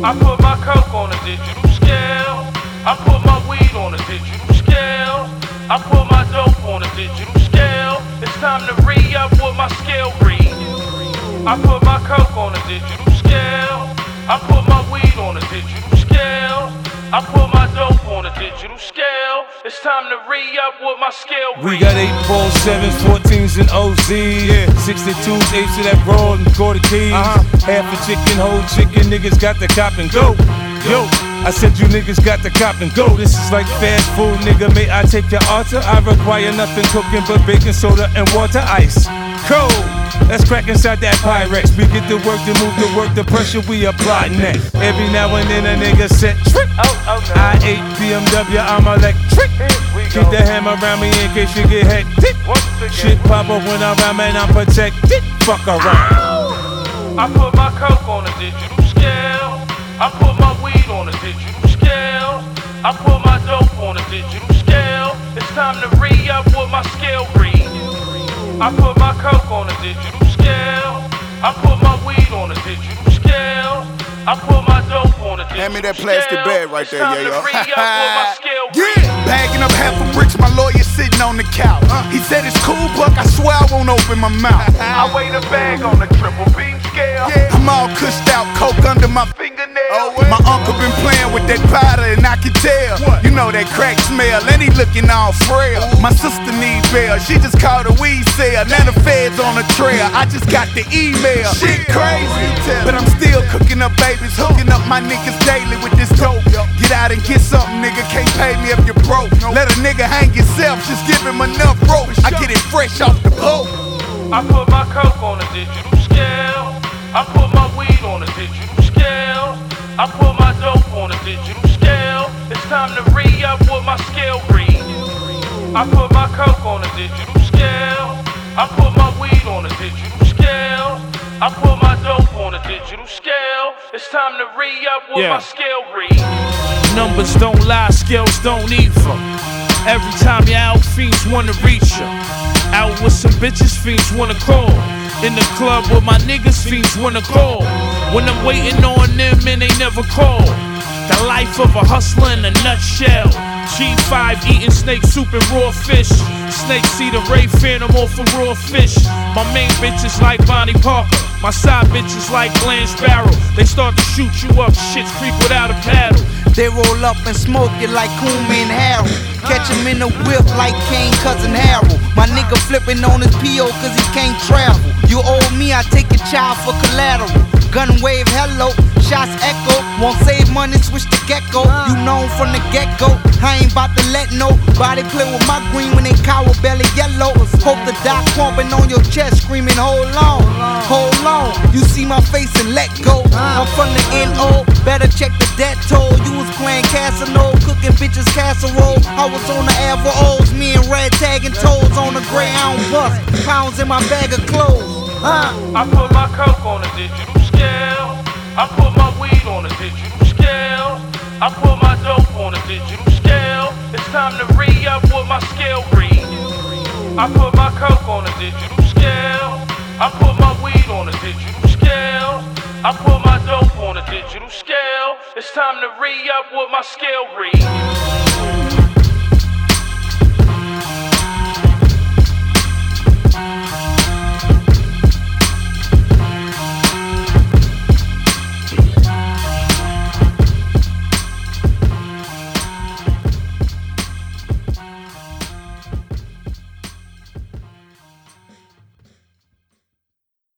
I put my coke on a digital scale. I put my weed on a digital scale. I put my dope on a digital scale. It's time to re-up what my scale reads. I put my coke on a digital scale. I put my weed on a digital scale. I put my dope on a digital scale. It's time to re-up what my scale reads. We got 8 balls, 7s, 14s, and OZ. 62s, 8s to that broad and quarter keys. Half a chicken, whole chicken, niggas got the cop and go. Yo, I said you niggas got the cop and go. This is like fast food, nigga. May I take your order? I require nothing cooking but baking soda and water ice. Cold. Let's crack inside that Pyrex. We get to work, to move to work, the pressure we apply next. Every now and then a nigga set trick. I8 BMW, I'm electric. Keep the hammer around me in case you get hectic. Shit pop up when I'm around, man, I'm protected. Fuck around. I put my coke on a digital scale. I put my weed on a digital scale. I put my dope on a digital scale. It's time to re-up what my scale reads. I put my coke on a digital scale. I put my weed on a digital scale. I put my dope on a digital scale. Hand me that plastic bag right there, yeah, yo. Yeah, bagging up half a bricks, my lawyer sitting on the couch. He said it's cool, Buck, I swear I won't open my mouth. I weigh the bag on the triple beam scale. I'm all cussed out, coke under my fingernail. My uncle been playing with that powder and I can tell. You know that crack smell and he looking all frail. My sister need bail, she just called a weed sale. Now the feds on the trail, I just got the email. Shit crazy, but I'm still cooking up babies, hooking up my niggas daily with this dope. Get out and get something, nigga, can't pay me if you're broke. Let a nigga hang himself, just give him enough rope. I get it fresh off the boat. I put my coke on a digital scale. I put my weed on a digital scale. I put my dope on a digital scale. It's time to re-up what my scale reads. I put my coke on a digital scale. I put my weed on a digital scale. I put my dope on a digital scale. It's time to re-up what my scale reads. Numbers don't lie, scales don't either. Every time your out fiends wanna reach ya. Out with some bitches, fiends wanna call. In the club with my niggas, fiends wanna call. When I'm waiting on them and they never call. The life of a hustler in a nutshell. G5 eating snake soup and raw fish. Snake see the Ray Phantom off of raw fish. My main bitch is like Bonnie Parker. My side bitch is like Blanche Barrel. They start to shoot you up, shit's creep without a paddle. They roll up and smoke it like Koolman and Harold. Catch him in the whip like Kane, cousin Harold. My nigga flipping on his P.O. cause he can't travel. You owe me, I take your child for collateral. Gun wave, hello, shots echo. Won't save money, switch to gecko. You known from the get-go, I ain't bout to let nobody play with my green when they cower belly yellow. Hope the doc pumping on your chest, screaming, hold on, hold on. You see my face and let go. I'm from the N.O., better check the debt toll. You was playing Casino, cooking bitches casserole. I was on the Air me and Red tagging toes on the Greyhound bus. Pounds in my bag of clothes. I put my coke on a digital scale. I put my weed on a digital scale. I put my dope on a digital scale. It's time to re-up what my scale reads. I put my coke on a digital scale. I put my weed on a digital scale. I put my dope on a digital scale. It's time to re-up what my scale reads.